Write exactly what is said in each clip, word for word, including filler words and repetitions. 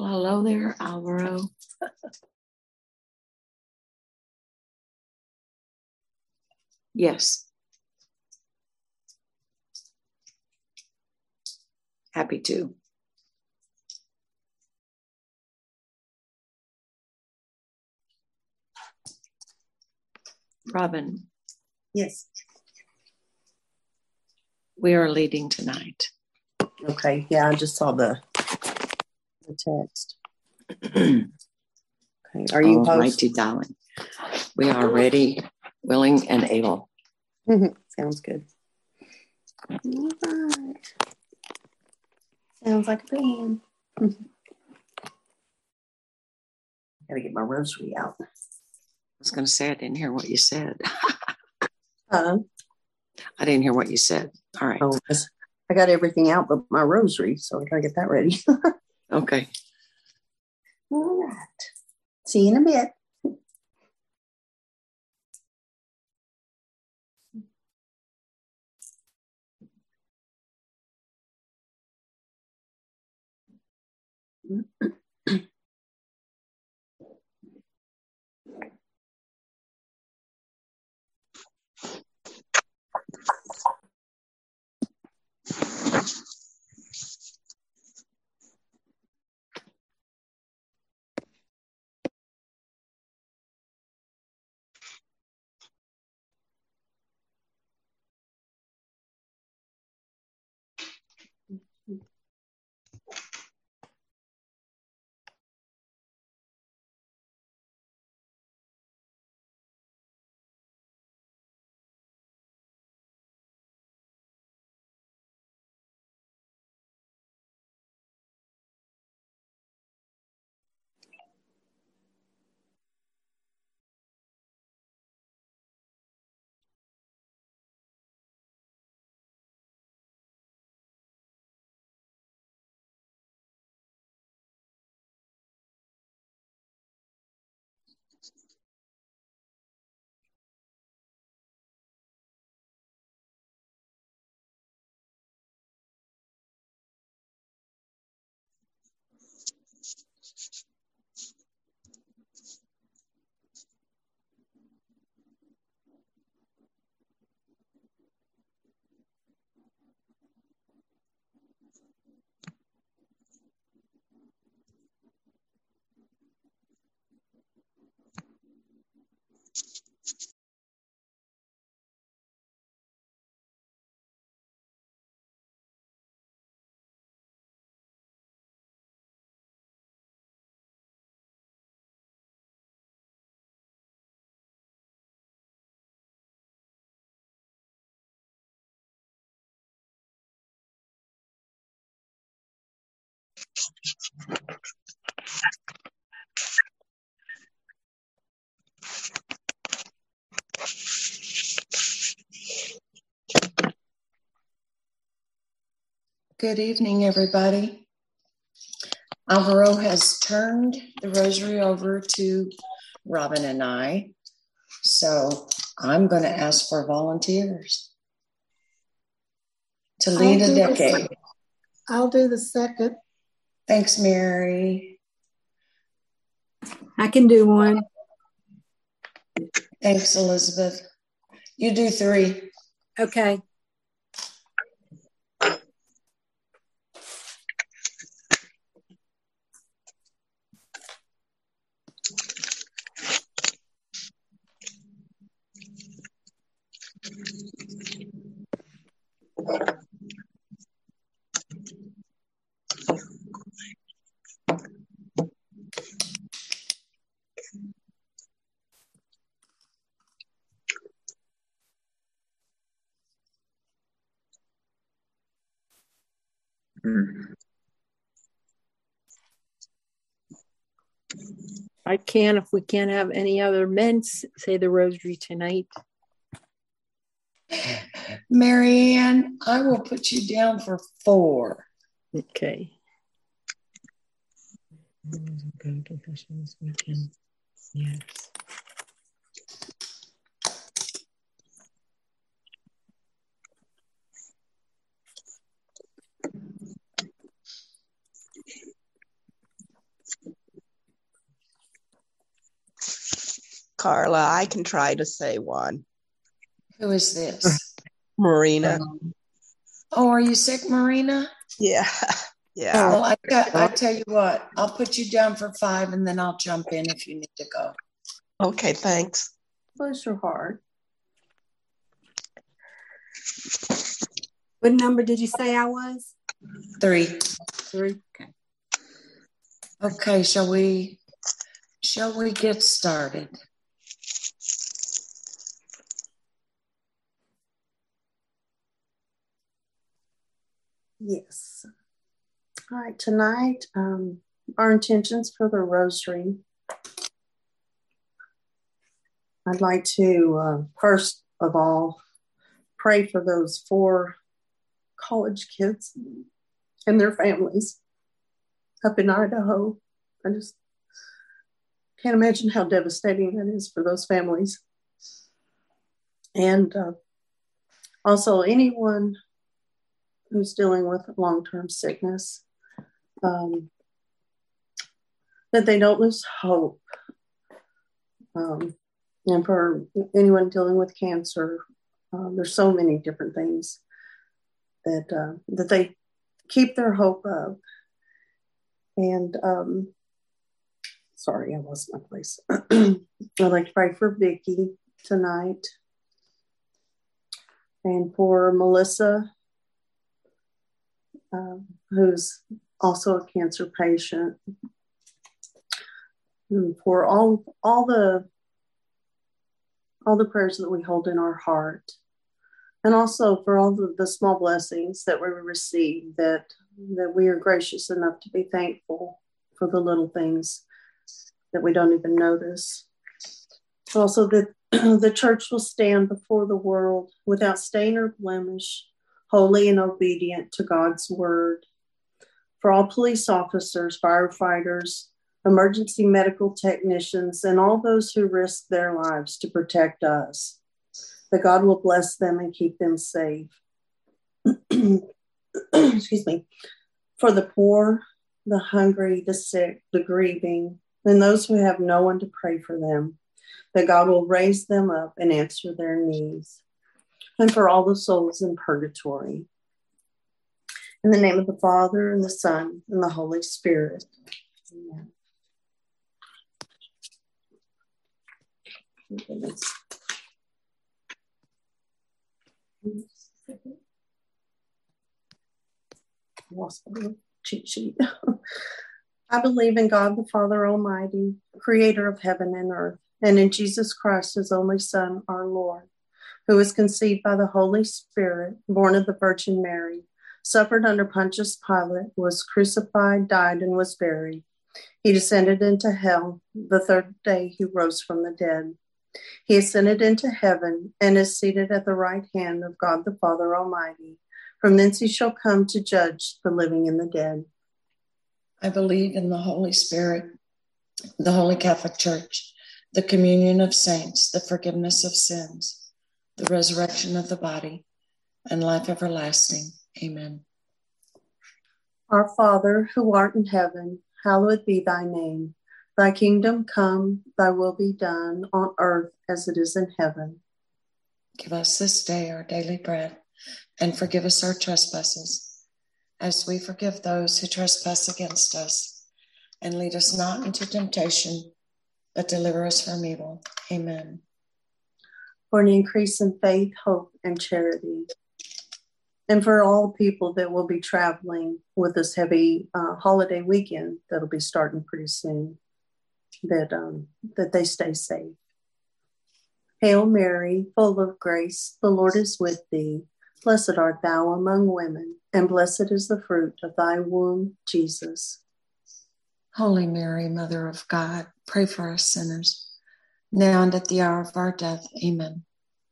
Well, hello there, Alvaro. Yes. Happy to. Robin. Yes. We are leading tonight. Okay. Yeah, I just saw the, the text. Okay. Are you All righty, darling. We are ready, willing, and able. Sounds good. All right. Sounds like a plan. Gotta get my rosary out. I was going to say I didn't hear what you said. Uh, I didn't hear what you said. All right. Oh, I got everything out but my rosary, so I gotta get that ready. Okay. All right. See you in a bit. Good evening, everybody. Alvaro has turned the rosary over to Robin and I. So I'm going to ask for volunteers to lead a decade. I'll do the second. Thanks, Mary. I can do one. Thanks, Elizabeth. You do three. Okay. I can, if we can't have any other men say the rosary tonight. Marianne, I will put you down for four. Okay. Yes. Carla. I can try to say one. Who is this? Marina. Um, oh, are you sick, Marina? Yeah. Yeah. Well, I, I tell you what, I'll put you down for five and then I'll jump in if you need to go. Okay, thanks. Bless your heart. What number did you say I was? Three. Three. Okay. Okay, shall we shall we get started? Yes. All right, tonight, um, our intentions for the rosary. I'd like to, uh, first of all, pray for those four college kids and their families up in Idaho. I just can't imagine how devastating that is for those families. And uh, also anyone who's dealing with long-term sickness, um, that they don't lose hope. Um, and for anyone dealing with cancer, uh, there's so many different things that uh, that they keep their hope up. And um, sorry, I lost my place. I'd like to pray for Vicki tonight, and for Melissa, uh, who's also a cancer patient, and for all all the all the prayers that we hold in our heart, and also for all the, the small blessings that we receive, that that we are gracious enough to be thankful for the little things that we don't even notice. Also that the church will stand before the world without stain or blemish, holy and obedient to God's word. For all police officers, firefighters, emergency medical technicians, and all those who risk their lives to protect us, that God will bless them and keep them safe. Excuse me. For the poor, the hungry, the sick, the grieving, and those who have no one to pray for them, that God will raise them up and answer their needs. And for all the souls in purgatory. In the name of the Father, and the Son, and the Holy Spirit. Amen. Lost my cheat sheet. I believe in God the Father Almighty, creator of heaven and earth, and in Jesus Christ, his only Son, our Lord, who was conceived by the Holy Spirit, born of the Virgin Mary, suffered under Pontius Pilate, was crucified, died, and was buried. He descended into hell. The third day he rose from the dead. He ascended into heaven and is seated at the right hand of God the Father Almighty. From thence he shall come to judge the living and the dead. I believe in the Holy Spirit, the Holy Catholic Church, the communion of saints, the forgiveness of sins, the resurrection of the body, and life everlasting. Amen. Our Father, who art in heaven, hallowed be thy name. Thy kingdom come, thy will be done on earth as it is in heaven. Give us this day our daily bread, and forgive us our trespasses, as we forgive those who trespass against us. And lead us not into temptation, but deliver us from evil. Amen. For an increase in faith, hope, and charity. And for all people that will be traveling with this heavy uh, holiday weekend that'll be starting pretty soon, that um, that they stay safe. Hail Mary, full of grace, the Lord is with thee. Blessed art thou among women, and blessed is the fruit of thy womb, Jesus. Holy Mary, Mother of God, pray for us sinners, now and at the hour of our death. Amen.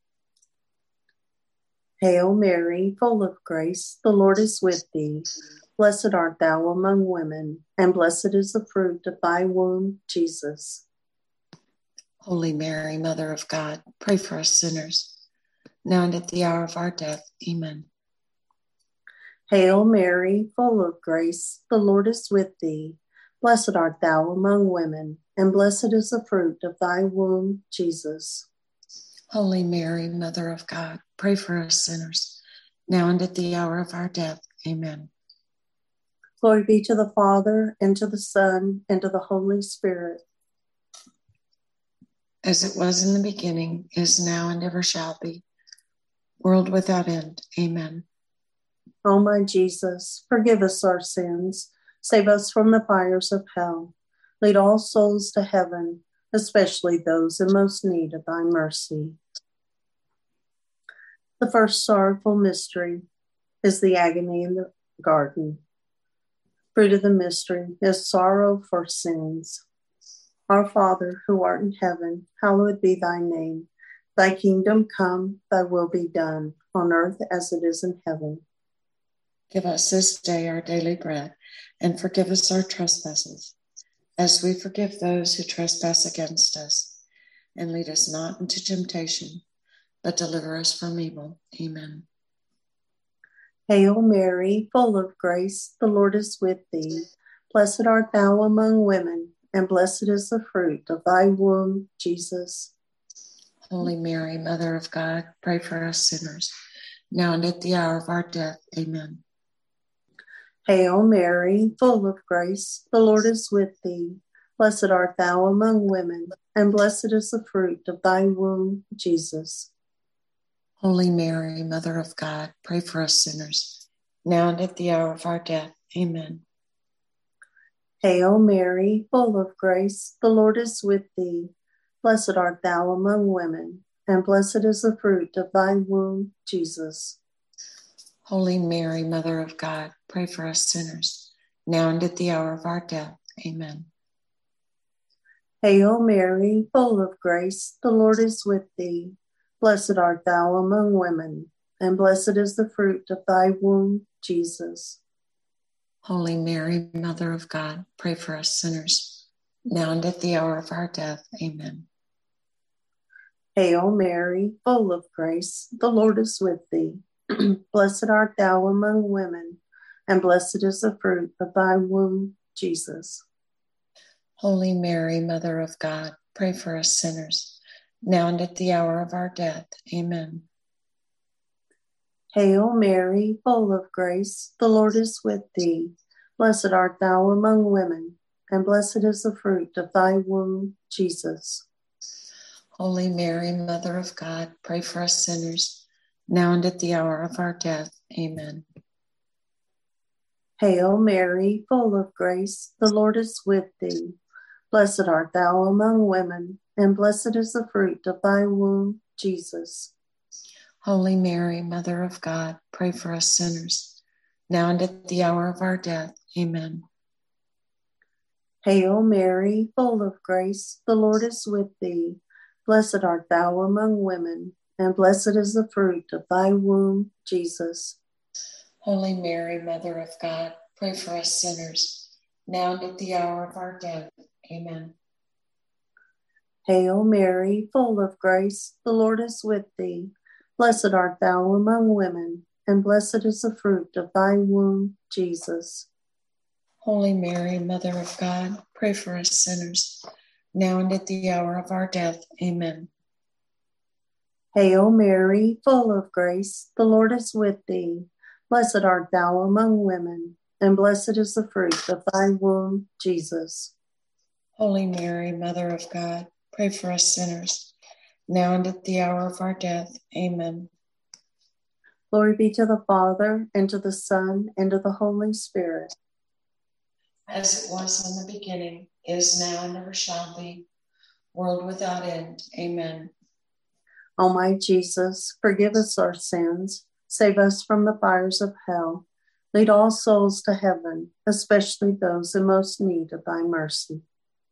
Hail Mary, full of grace, the Lord is with thee. Blessed art thou among women, and blessed is the fruit of thy womb, Jesus. Holy Mary, Mother of God, pray for us sinners, now and at the hour of our death. Amen. Hail Mary, full of grace, the Lord is with thee. Blessed art thou among women, and blessed is the fruit of thy womb, Jesus. Holy Mary, Mother of God, pray for us sinners, now and at the hour of our death. Amen. Glory be to the Father, and to the Son, and to the Holy Spirit. As it was in the beginning, is now, and ever shall be, world without end. Amen. O my Jesus, forgive us our sins, save us from the fires of hell. Lead all souls to heaven, especially those in most need of thy mercy. The first sorrowful mystery is the agony in the garden. Fruit of the mystery is sorrow for sins. Our Father, who art in heaven, hallowed be thy name. Thy kingdom come, thy will be done, on earth as it is in heaven. Give us this day our daily bread, and forgive us our trespasses, as we forgive those who trespass against us. And lead us not into temptation, but deliver us from evil. Amen. Hail Mary, full of grace, the Lord is with thee. Blessed art thou among women, and blessed is the fruit of thy womb, Jesus. Holy Mary, Mother of God, pray for us sinners, now and at the hour of our death. Amen. Hail Mary, full of grace, the Lord is with thee. Blessed art thou among women, and blessed is the fruit of thy womb, Jesus. Holy Mary, Mother of God, pray for us sinners, now and at the hour of our death. Amen. Hail Mary, full of grace, the Lord is with thee. Blessed art thou among women, and blessed is the fruit of thy womb, Jesus. Holy Mary, Mother of God, pray for us sinners, now and at the hour of our death. Amen. Hail Mary, full of grace, the Lord is with thee. Blessed art thou among women, and blessed is the fruit of thy womb, Jesus. Holy Mary, Mother of God, pray for us sinners, now and at the hour of our death. Amen. Hail Mary, full of grace, the Lord is with thee. Blessed art thou among women, and blessed is the fruit of thy womb, Jesus. Holy Mary, Mother of God, pray for us sinners, now and at the hour of our death. Amen. Hail Mary, full of grace, the Lord is with thee. Blessed art thou among women, and blessed is the fruit of thy womb, Jesus. Holy Mary, Mother of God, pray for us sinners, now and at the hour of our death. Amen. Hail Mary, full of grace, the Lord is with thee. Blessed art thou among women, and blessed is the fruit of thy womb, Jesus. Holy Mary, Mother of God, pray for us sinners, now and at the hour of our death. Amen. Hail Mary, full of grace, the Lord is with thee. Blessed art thou among women, and blessed is the fruit of thy womb, Jesus. Holy Mary, Mother of God, pray for us sinners, now and at the hour of our death. Amen. Hail Mary, full of grace, the Lord is with thee. Blessed art thou among women, and blessed is the fruit of thy womb, Jesus. Holy Mary, Mother of God, pray for us sinners, now and at the hour of our death. Amen. Hail Mary, full of grace, the Lord is with thee. Blessed art thou among women, and blessed is the fruit of thy womb, Jesus. Holy Mary, Mother of God, pray for us sinners, now and at the hour of our death. Amen. Glory be to the Father, and to the Son, and to the Holy Spirit. As it was in the beginning, is now, and ever shall be, world without end. Amen. O my Jesus, forgive us our sins, save us from the fires of hell. Lead all souls to heaven, especially those in most need of thy mercy.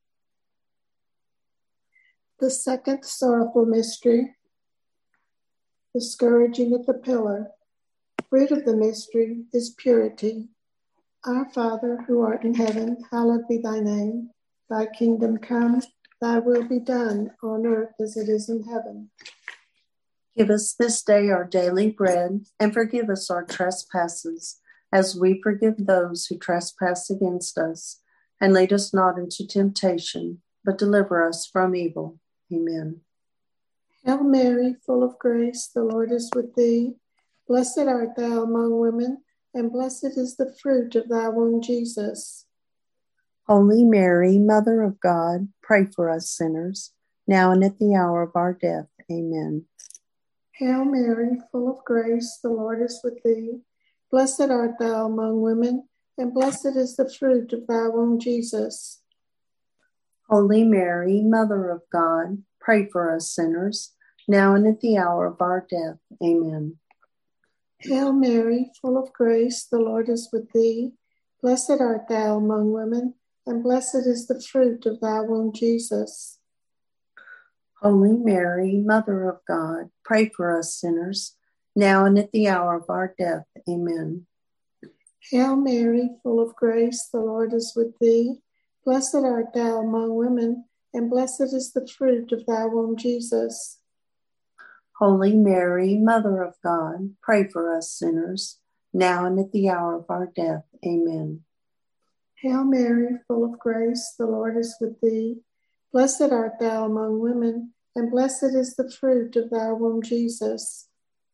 The second sorrowful mystery, the scourging of the pillar. Fruit of the mystery is purity. Our Father, who art in heaven, hallowed be thy name. Thy kingdom come, thy will be done on earth as it is in heaven. Give us this day our daily bread, and forgive us our trespasses, as we forgive those who trespass against us. And lead us not into temptation, but deliver us from evil. Amen. Hail Mary, full of grace, the Lord is with thee. Blessed art thou among women, and blessed is the fruit of thy womb, Jesus. Holy Mary, Mother of God, pray for us sinners, now and at the hour of our death. Amen. Hail Mary, full of grace, the Lord is with thee. Blessed art thou among women, and blessed is the fruit of thy womb, Jesus. Holy Mary, Mother of God, pray for us sinners, now and at the hour of our death. Amen. Hail Mary, full of grace, the Lord is with thee. Blessed art thou among women, and blessed is the fruit of thy womb, Jesus. Holy Mary, Mother of God, pray for us sinners, now and at the hour of our death. Amen. Hail Mary, full of grace, the Lord is with thee. Blessed art thou among women, and blessed is the fruit of thy womb, Jesus. Holy Mary, Mother of God, pray for us sinners, now and at the hour of our death. Amen. Hail Mary, full of grace, the Lord is with thee. Blessed art thou among women, and blessed is the fruit of thy womb, Jesus.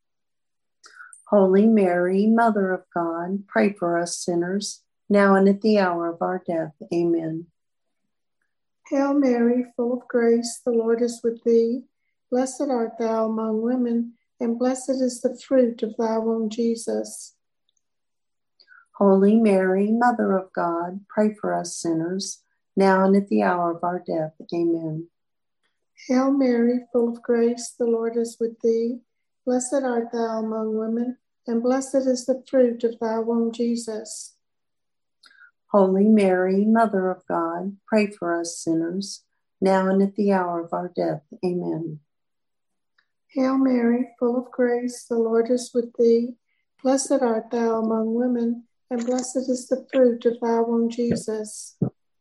Holy Mary, Mother of God, pray for us sinners, now and at the hour of our death. Amen. Hail Mary, full of grace, the Lord is with thee. Blessed art thou among women, and blessed is the fruit of thy womb, Jesus. Holy Mary, Mother of God, pray for us sinners, now and at the hour of our death. Amen. Hail Mary, full of grace, the Lord is with thee. Blessed art thou among women, and blessed is the fruit of thy womb, Jesus. Holy Mary, Mother of God, pray for us sinners, now and at the hour of our death. Amen. Hail Mary, full of grace, the Lord is with thee. Blessed art thou among women, and blessed is the fruit of thy womb, Jesus.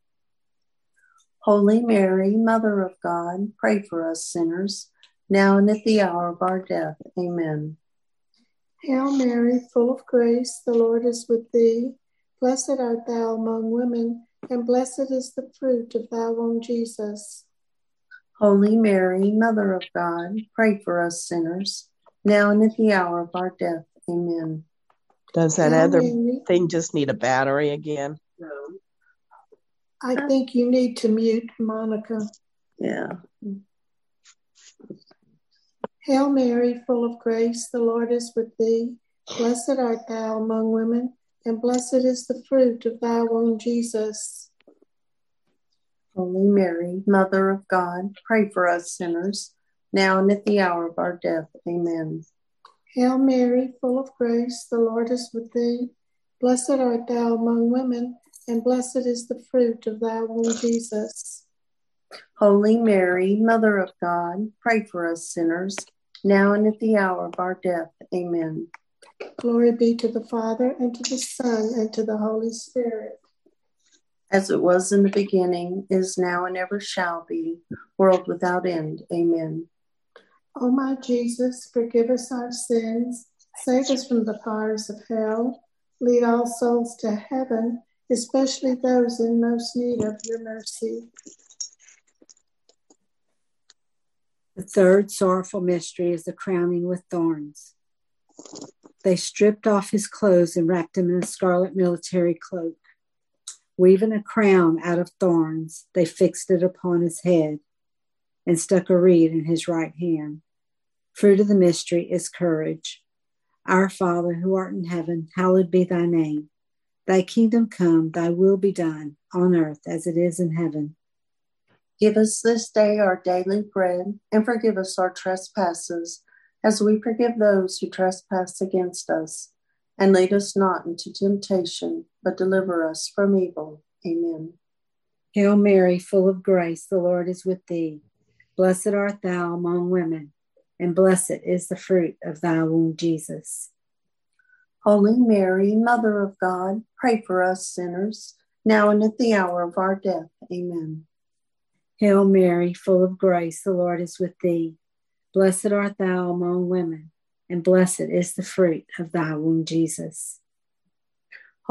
Holy Mary, Mother of God, pray for us sinners, now and at the hour of our death. Amen. Hail Mary, full of grace, the Lord is with thee. Blessed art thou among women, and blessed is the fruit of thy womb, Jesus. Holy Mary, Mother of God, pray for us sinners, now and at the hour of our death. Amen. Does that Hail other Mary. thing just need a battery again? No. I think you need to mute Monica. Yeah. Hail Mary, full of grace, the Lord is with thee. Blessed art thou among women, and blessed is the fruit of thy womb, Jesus. Holy Mary, Mother of God, pray for us sinners, now and at the hour of our death. Amen. Hail Mary, full of grace, the Lord is with thee. Blessed art thou among women, and blessed is the fruit of thy womb, Jesus. Holy Mary, Mother of God, pray for us sinners, now and at the hour of our death. Amen. Glory be to the Father, and to the Son, and to the Holy Spirit. As it was in the beginning, is now, and ever shall be, world without end. Amen. O my Jesus, forgive us our sins, save us from the fires of hell, lead all souls to heaven, especially those in most need of your mercy. The third sorrowful mystery is the crowning with thorns. They stripped off his clothes and wrapped him in a scarlet military cloak. Weaving a crown out of thorns, they fixed it upon his head and stuck a reed in his right hand. Fruit of the mystery is courage. Our Father, who art in heaven, hallowed be thy name. Thy kingdom come, thy will be done, on earth as it is in heaven. Give us this day our daily bread, and forgive us our trespasses, as we forgive those who trespass against us. And lead us not into temptation, but deliver us from evil. Amen. Hail Mary, full of grace, the Lord is with thee. Blessed art thou among women, and blessed is the fruit of thy womb, Jesus. Holy Mary, Mother of God, pray for us sinners, now and at the hour of our death. Amen. Hail Mary, full of grace, the Lord is with thee. Blessed art thou among women, and blessed is the fruit of thy womb, Jesus.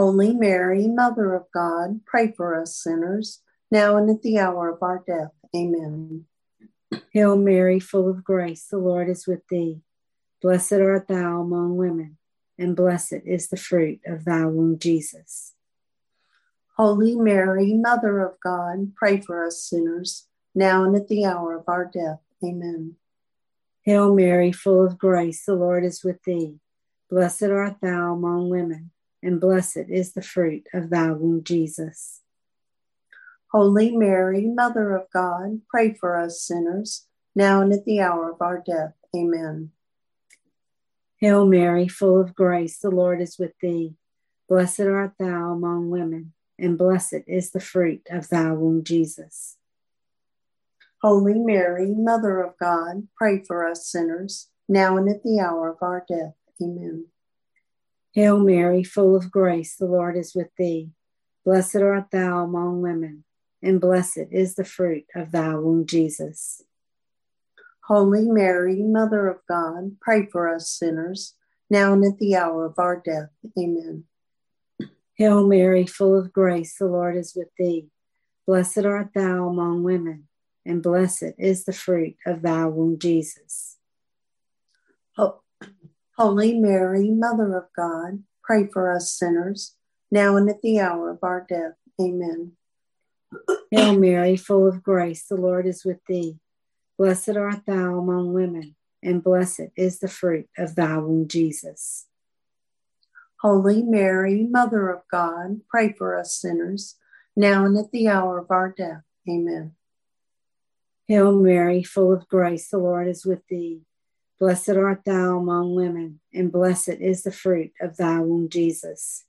Holy Mary, Mother of God, pray for us sinners, now and at the hour of our death. Amen. Hail Mary, full of grace, the Lord is with thee. Blessed art thou among women, and blessed is the fruit of thy womb, Jesus. Holy Mary, Mother of God, pray for us sinners, now and at the hour of our death. Amen. Hail Mary, full of grace, the Lord is with thee. Blessed art thou among women, and blessed is the fruit of thy womb, Jesus. Holy Mary, Mother of God, pray for us sinners, now and at the hour of our death. Amen. Hail Mary, full of grace, the Lord is with thee. Blessed art thou among women, and blessed is the fruit of thy womb, Jesus. Holy Mary, Mother of God, pray for us sinners, now and at the hour of our death. Amen. Hail Mary, full of grace, the Lord is with thee. Blessed art thou among women, and blessed is the fruit of thy womb, Jesus. Holy Mary, Mother of God, pray for us sinners, now and at the hour of our death. Amen. Hail Mary, full of grace, the Lord is with thee. Blessed art thou among women, and blessed is the fruit of thy womb, Jesus. Oh, Holy Mary, Mother of God, pray for us sinners, now and at the hour of our death. Amen. Hail Mary, full of grace, the Lord is with thee. Blessed art thou among women, and blessed is the fruit of thy womb, Jesus. Holy Mary, Mother of God, pray for us sinners, now and at the hour of our death. Amen. Hail Mary, full of grace, the Lord is with thee. Blessed art thou among women, and blessed is the fruit of thy womb, Jesus.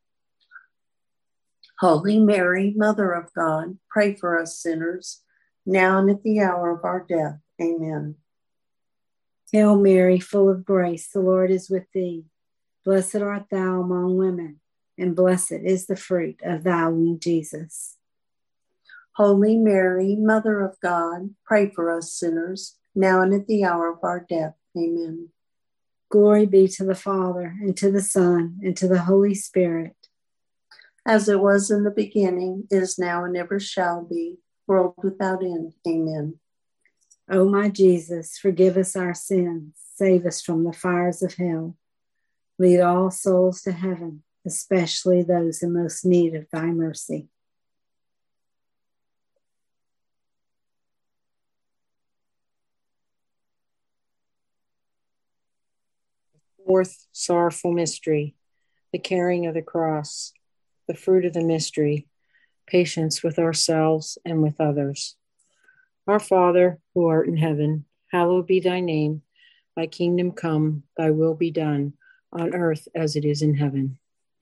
Holy Mary, Mother of God, pray for us sinners, now and at the hour of our death. Amen. Hail Mary, full of grace, the Lord is with thee. Blessed art thou among women, and blessed is the fruit of thy womb, Jesus. Holy Mary, Mother of God, pray for us sinners, now and at the hour of our death. Amen. Glory be to the Father, and to the Son, and to the Holy Spirit. As it was in the beginning, is now, and ever shall be, world without end. Amen. O my Jesus, forgive us our sins, save us from the fires of hell. Lead all souls to heaven, especially those in most need of thy mercy. Fourth sorrowful mystery, the carrying of the cross. The fruit of the mystery, patience with ourselves and with others. Our Father, who art in heaven, hallowed be thy name. Thy kingdom come, thy will be done, on earth as it is in heaven.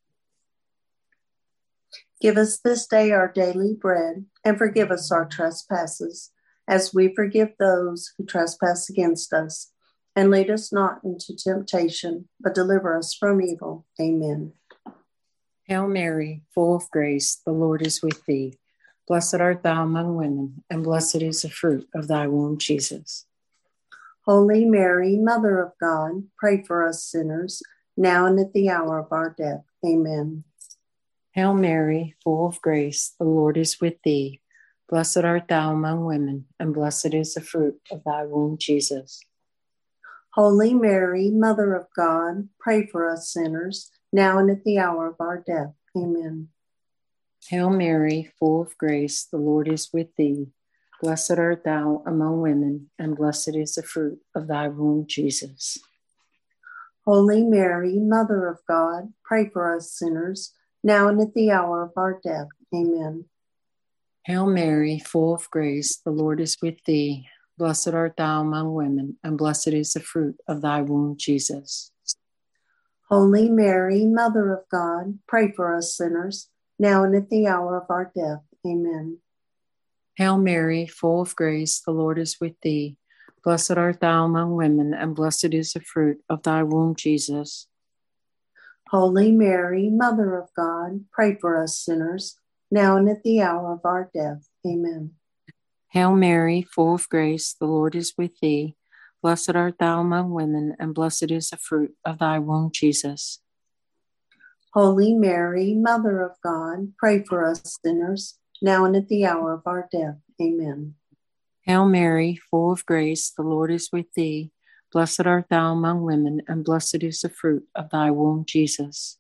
Give us this day our daily bread, and forgive us our trespasses, as we forgive those who trespass against us. And lead us not into temptation, but deliver us from evil. Amen. Hail Mary, full of grace, the Lord is with thee. Blessed art thou among women, and blessed is the fruit of thy womb, Jesus. Holy Mary, Mother of God, pray for us sinners, now and at the hour of our death. Amen. Hail Mary, full of grace, the Lord is with thee. Blessed art thou among women, and blessed is the fruit of thy womb, Jesus. Holy Mary, Mother of God, pray for us sinners, now and at the hour of our death. Amen. Hail Mary, full of grace, the Lord is with thee. Blessed art thou among women, and blessed is the fruit of thy womb, Jesus. Holy Mary, Mother of God, pray for us sinners, now and at the hour of our death. Amen. Hail Mary, full of grace, the Lord is with thee. Blessed art thou among women, and blessed is the fruit of thy womb, Jesus. Holy Mary, Mother of God, pray for us sinners, now and at the hour of our death. Amen. Hail Mary, full of grace, the Lord is with thee. Blessed art thou among women, and blessed is the fruit of thy womb, Jesus. Holy Mary, Mother of God, pray for us sinners, now and at the hour of our death. Amen. Hail Mary, full of grace, the Lord is with thee. Blessed art thou among women, and blessed is the fruit of thy womb, Jesus. Holy Mary, Mother of God, pray for us sinners, now and at the hour of our death. Amen. Hail Mary, full of grace, the Lord is with thee. Blessed art thou among women, and blessed is the fruit of thy womb, Jesus.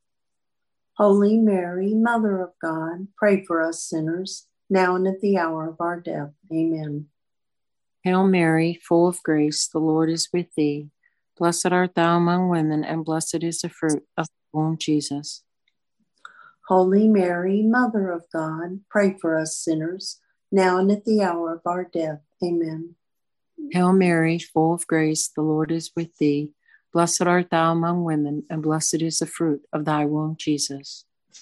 Holy Mary, Mother of God, pray for us sinners, now and at the hour of our death. Amen. Hail Mary, full of grace, the Lord is with thee. Blessed art thou among women, and blessed is the fruit of thy womb, Jesus. Holy Mary, Mother of God, pray for us sinners, now and at the hour of our death. Amen. Hail Mary, full of grace, the Lord is with thee. Blessed art thou among women, and blessed is the fruit of thy womb, Jesus.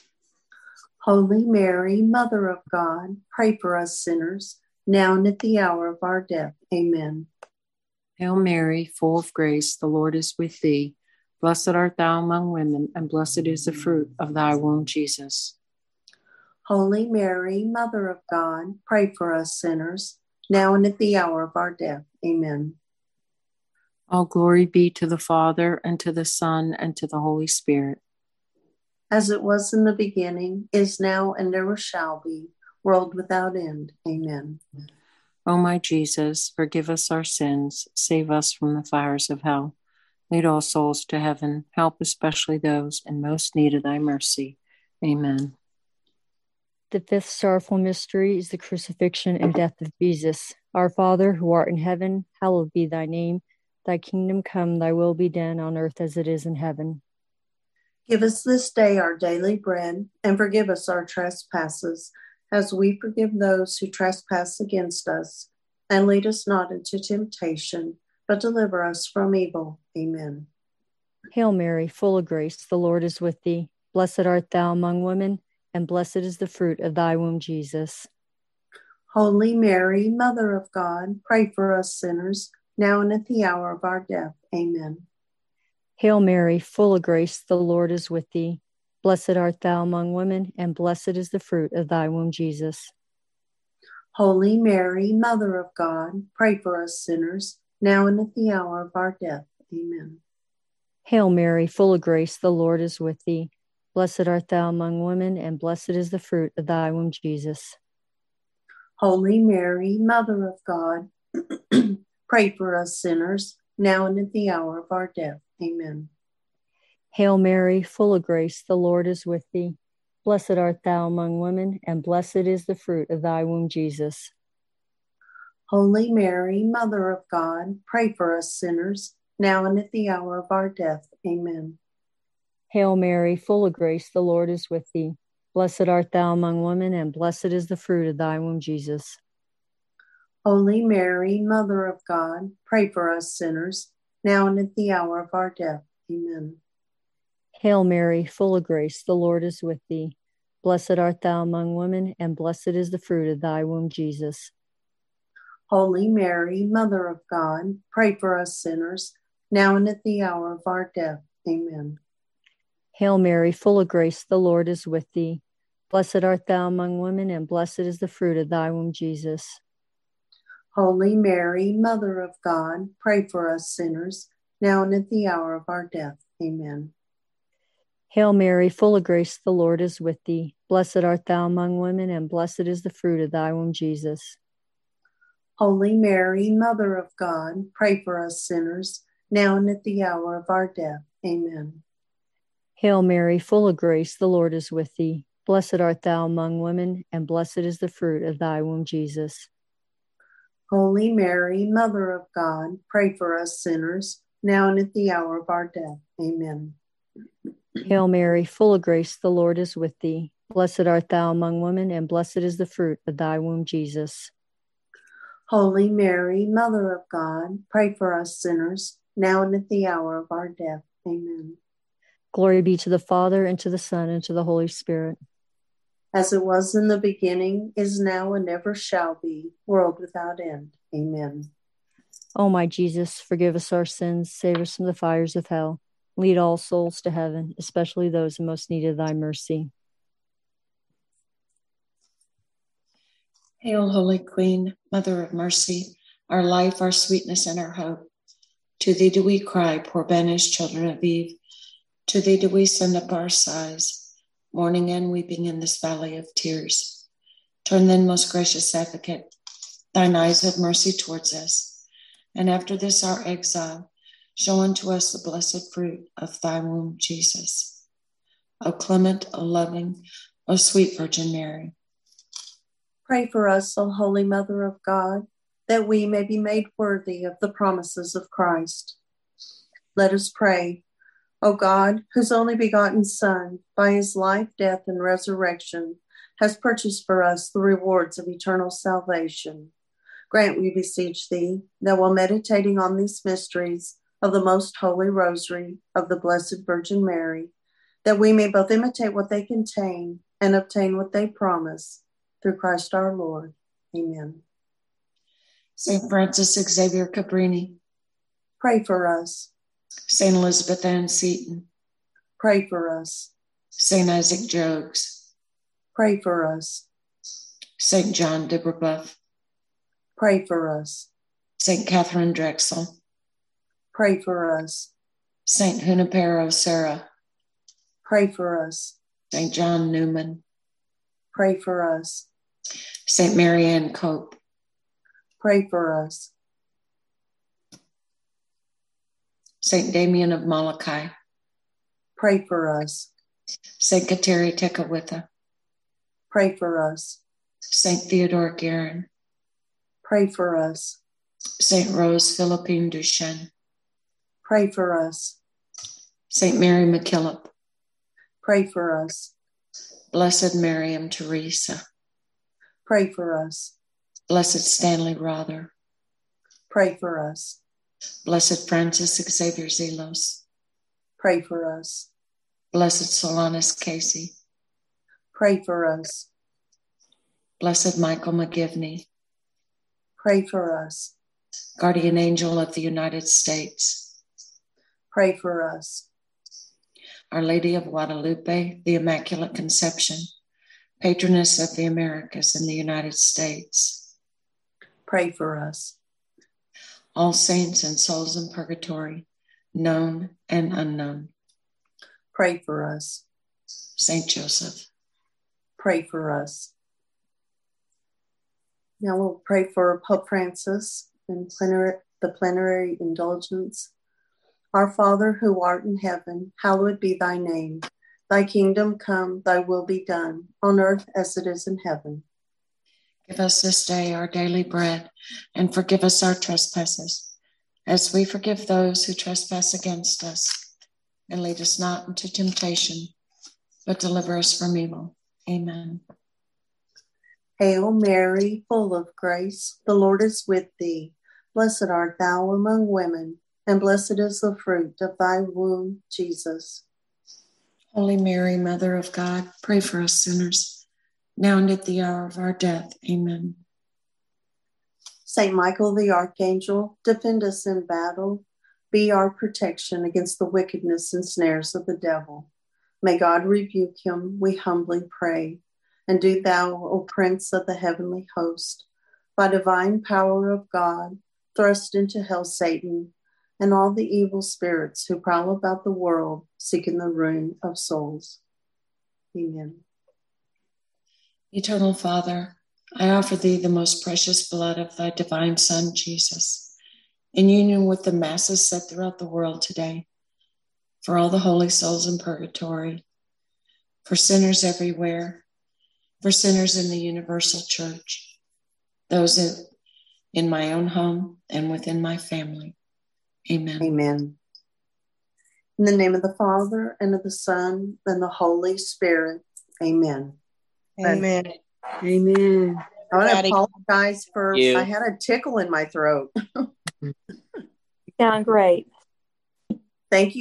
Holy Mary, Mother of God, pray for us sinners, now and at the hour of our death. Amen. Hail Mary, full of grace, the Lord is with thee. Blessed art thou among women, and blessed is the fruit of thy womb, Jesus. Holy Mary, Mother of God, pray for us sinners, now and at the hour of our death. Amen. All glory be to the Father, and to the Son, and to the Holy Spirit. As it was in the beginning, is now, and ever shall be, world without end. Amen. O my Jesus, forgive us our sins, save us from the fires of hell. Lead all souls to heaven, help especially those in most need of thy mercy. Amen. The fifth sorrowful mystery is the crucifixion and death of Jesus. Our Father, who art in heaven, hallowed be thy name. Thy kingdom come, thy will be done on earth as it is in heaven. Give us this day our daily bread, and forgive us our trespasses, as we forgive those who trespass against us. And lead us not into temptation, but deliver us from evil. Amen. Hail Mary, full of grace, the Lord is with thee. Blessed art thou among women, and blessed is the fruit of thy womb, Jesus. Holy Mary, Mother of God, pray for us sinners, now and at the hour of our death. Amen. Hail Mary, full of grace, the Lord is with thee. Blessed art thou among women, and blessed is the fruit of thy womb, Jesus. Holy Mary, Mother of God, pray for us sinners, now and at the hour of our death. Amen. Hail Mary, full of grace, the Lord is with thee. Blessed art thou among women, and blessed is the fruit of thy womb, Jesus. Holy Mary, Mother of God, pray for us sinners, now and at the hour of our death. Amen. Hail Mary, full of grace, the Lord is with thee. Blessed art thou among women, and blessed is the fruit of thy womb, Jesus. Holy Mary, Mother of God, pray for us sinners, now and at the hour of our death. Amen. Hail Mary, full of grace, the Lord is with thee. Blessed art thou among women, and blessed is the fruit of thy womb, Jesus. Holy Mary, Mother of God, pray for us sinners, now and at the hour of our death. Amen. Hail Mary, full of grace, the Lord is with thee. Blessed art thou among women, and blessed is the fruit of thy womb, Jesus. Holy Mary, Mother of God, pray for us sinners, now and at the hour of our death. Amen. Hail Mary, full of grace, the Lord is with thee. Blessed art thou among women, and blessed is the fruit of thy womb, Jesus. Holy Mary, Mother of God, pray for us sinners, now and at the hour of our death. Amen. Hail Mary, full of grace, the Lord is with thee. Blessed art thou among women, and blessed is the fruit of thy womb, Jesus. Holy Mary, Mother of God, pray for us sinners, now and at the hour of our death. Amen. Hail Mary, full of grace, the Lord is with thee. Blessed art thou among women, and blessed is the fruit of thy womb, Jesus. Holy Mary, Mother of God, pray for us sinners, now and at the hour of our death. Amen. Hail Mary, full of grace, the Lord is with thee. Blessed art thou among women, and blessed is the fruit of thy womb, Jesus. Holy Mary, Mother of God, pray for us sinners, now and at the hour of our death. Amen. Glory be to the Father, and to the Son, and to the Holy Spirit. As it was in the beginning, is now, and ever shall be, world without end. Amen. O my Jesus, forgive us our sins, save us from the fires of hell. Lead all souls to heaven, especially those in most need of thy mercy. Hail, Holy Queen, Mother of Mercy, our life, our sweetness, and our hope. To thee do we cry, poor banished children of Eve. To thee do we send up our sighs, mourning and weeping in this valley of tears. Turn then, most gracious advocate, thine eyes of mercy towards us, and after this our exile, show unto us the blessed fruit of thy womb, Jesus. O clement, O loving, O sweet Virgin Mary. Pray for us, O Holy Mother of God, that we may be made worthy of the promises of Christ. Let us pray. O God, whose only begotten Son, by his life, death, and resurrection, has purchased for us the rewards of eternal salvation, grant, we beseech thee, that while meditating on these mysteries of the most holy rosary of the Blessed Virgin Mary, that we may both imitate what they contain and obtain what they promise, through Christ our Lord. Amen. Saint Francis Xavier Cabrini. Pray for us. Saint Elizabeth Ann Seton. Pray for us. Saint Isaac Jogues. Pray for us. Saint John de Brebeuf. Pray for us. Saint Catherine Drexel. Pray for us. Saint Junipero Serra. Pray for us. Saint John Newman. Pray for us. Saint Marianne Cope. Pray for us. Saint Damien of Molokai. Pray for us. Saint Kateri Tekakwitha. Pray for us. Saint Theodore Guerin. Pray for us. Saint Rose Philippine Duchesne. Pray for us. Saint Mary MacKillop. Pray for us. Blessed Miriam Teresa. Pray for us. Blessed Stanley Rother. Pray for us. Blessed Francis Xavier Zelos. Pray for us. Blessed Solanus Casey. Pray for us. Blessed Michael McGivney. Pray for us. Guardian Angel of the United States. Pray for us. Our Lady of Guadalupe, the Immaculate Conception, patroness of the Americas and the United States. Pray for us. All saints and souls in purgatory, known and unknown. Pray for us. Saint Joseph. Pray for us. Now we'll pray for Pope Francis and plenary, the plenary indulgence. Our Father, who art in heaven, hallowed be thy name. Thy kingdom come, thy will be done, on earth as it is in heaven. Give us this day our daily bread, and forgive us our trespasses, as we forgive those who trespass against us. And lead us not into temptation, but deliver us from evil. Amen. Hail Mary, full of grace, the Lord is with thee. Blessed art thou among women, and blessed is the fruit of thy womb, Jesus. Holy Mary, Mother of God, pray for us sinners, now and at the hour of our death. Amen. Saint Michael the Archangel, defend us in battle. Be our protection against the wickedness and snares of the devil. May God rebuke him, we humbly pray. And do thou, O Prince of the heavenly host, by divine power of God, thrust into hell Satan and all the evil spirits who prowl about the world, seeking the ruin of souls. Amen. Eternal Father, I offer thee the most precious blood of thy divine Son, Jesus, in union with the masses set throughout the world today, for all the holy souls in purgatory, for sinners everywhere, for sinners in the universal church, those in, in my own home and within my family. Amen. Amen. In the name of the Father, and of the Son, and the Holy Spirit. Amen. Amen. Amen. I want to Daddy. apologize for, You. I had a tickle in my throat. Sound great. Thank you.